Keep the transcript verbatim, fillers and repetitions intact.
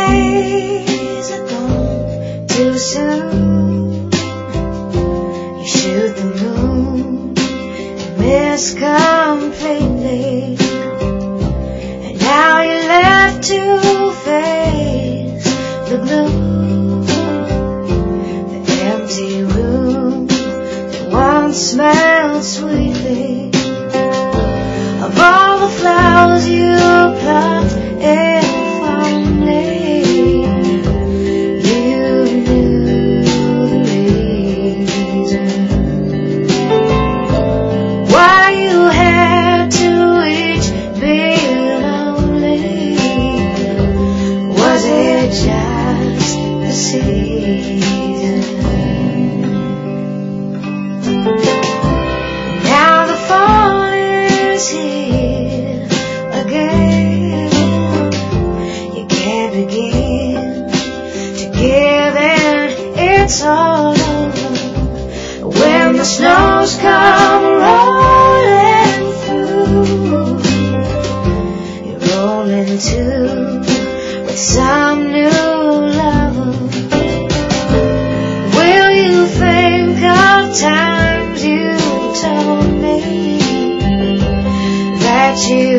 days are gone too soon. You shoot the moon and miss completely, and now you're left to face the gloom, the empty room that once smelled sweetly of all the flowers you plucked in fondly. You knew the reason why you had to each be lonely. Was it just the season? Now the fall is here again. You can't begin to give in, it's all over when the snows come rolling through. You're rolling too with some new lover. Will you think of times you told me that you